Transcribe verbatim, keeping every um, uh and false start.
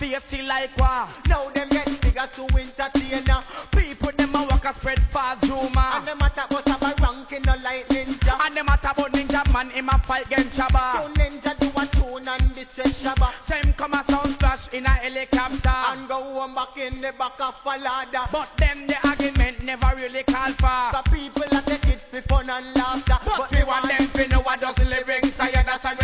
tasty like war. Now them get bigger to entertain ya. People them a walk a spread fast rumor. And them a talk about a ranking no like ninja. And them a talk about ninja man him a fight against Shabba. So ninja do a tune and this is Shabba. Same come a sound splash in a helicopter. And go home back in the back of a ladder. But them the argument never really call for. So people a take it for fun and laughter. But, but we want them to know what does lyrics say. That's a